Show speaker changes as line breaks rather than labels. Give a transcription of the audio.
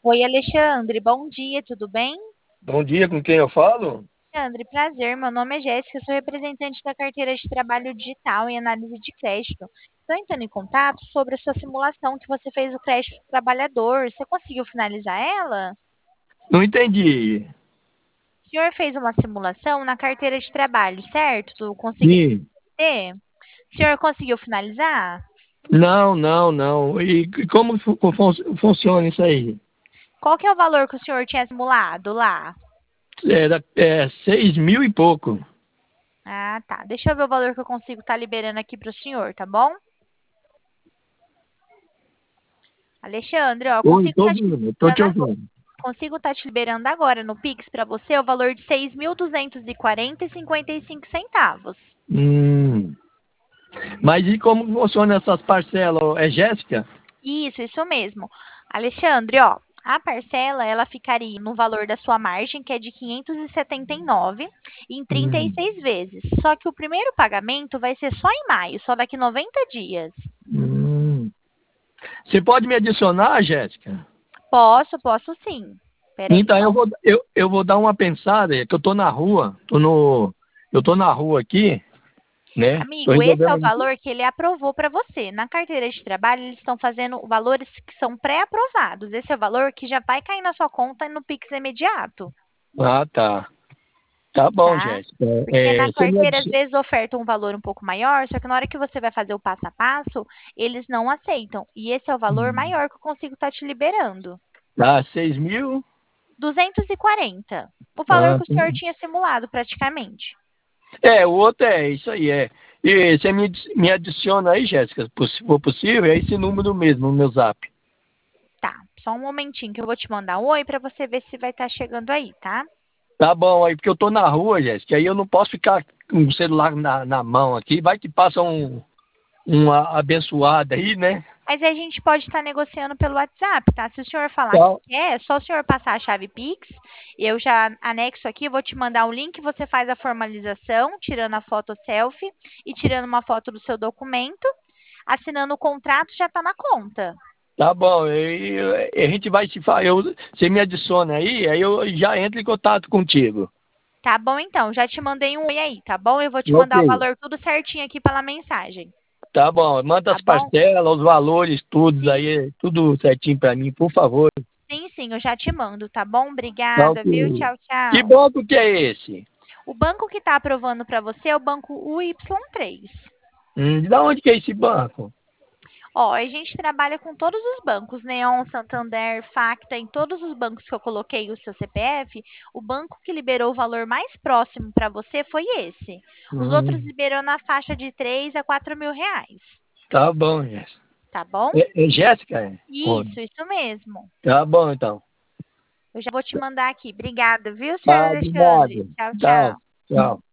Oi, Alexandre, bom dia, tudo bem?
Bom dia, com quem eu falo?
Alexandre, prazer, meu nome é Jéssica, sou representante da carteira de trabalho digital em análise de crédito. Estou entrando em contato sobre a sua simulação que você fez o crédito do trabalhador. Você conseguiu finalizar ela?
Não entendi.
O senhor fez uma simulação na carteira de trabalho, certo? Do Consigne
Sim.
T? O senhor conseguiu finalizar?
Não, não, não. E como funciona isso aí?
Qual que é o valor que o senhor tinha simulado lá?
Era 6.000 e pouco.
Ah, tá. Deixa eu ver o valor que eu consigo estar liberando aqui para o senhor, tá bom? Alexandre, ó,
Oi, tô ouvindo, tô te ouvindo.
consigo estar te liberando agora no Pix para você o valor de 6.240,55 centavos.
Hum. Mas e como funciona essas parcelas? É Jéssica?
Isso mesmo. Alexandre, ó, a parcela ela ficaria no valor da sua margem, que é de 579 em trinta e
Hum.
seis vezes. Só que o primeiro pagamento vai ser só em maio, só daqui 90 dias.
Hum. Você pode me adicionar, Jéssica?
Posso sim. Peraí,
Então,
só.
eu vou dar uma pensada, que eu tô na rua, eu tô na rua aqui, né? Tô
Amigo, esse é o
resolvendo.
valor que ele aprovou para você. Na carteira de trabalho, eles estão fazendo valores que são pré-aprovados. Esse é o valor que já vai cair na sua conta no Pix imediato,
Ah, tá. Tá bom,
tá?
Jéssica.
Porque na
Você me
carteira, às vezes, oferta um valor um pouco maior, só que na hora que você vai fazer o passo a passo, eles não aceitam. E esse é o valor maior que eu consigo estar te liberando.
dá 6.000?
240. O valor
Ah,
que o senhor tinha simulado, praticamente.
o outro é isso aí, é. E você me adiciona aí, Jéssica, se for possível, é esse número mesmo no meu zap.
Tá, só um momentinho que eu vou te mandar um oi para você ver se vai estar chegando aí, tá?
Tá bom aí, porque eu tô na rua, Jéssica, aí eu não posso ficar com o celular na mão aqui, vai que passa um abençoado aí, né?
Mas a gente pode estar negociando pelo WhatsApp, tá? Se o senhor falar que
Tá,
quer, é só o senhor passar a chave Pix. Eu já anexo aqui, vou te mandar um link, você faz a formalização, tirando a foto selfie e tirando uma foto do seu documento. Assinando o contrato, já está na conta.
tá bom, a gente vai se falar, você me adiciona aí eu já entro em contato contigo.
Tá bom, então. Já te mandei um oi aí, tá bom? Eu vou te
Ok.
mandar o valor tudo certinho aqui pela mensagem,
Tá bom, manda
tá
as
bom?
parcelas, os valores, tudo
Sim,
aí, tudo certinho pra mim, por favor.
sim, eu já te mando, tá bom?
Tá
Obrigada,
ok.
viu? Tchau,
Que
tchau.
banco que é esse?
O banco que está aprovando para você é o banco UY3.
Da onde que é esse banco?
Ó, a gente trabalha com todos os bancos, Neon, Santander, Facta, em todos os bancos que eu coloquei o seu CPF, o banco que liberou o valor mais próximo para você foi esse. Os outros
Hum,
liberou na faixa de 3 a 4 mil reais,
tá bom, Jéssica.
tá bom?
É Jéssica? É?
Isso mesmo.
Tá bom, então.
Eu já vou te mandar aqui. Obrigada, viu, senhor
Tá,
Alexandre?
obrigado.
Tchau,
Tá,
tchau.
tchau.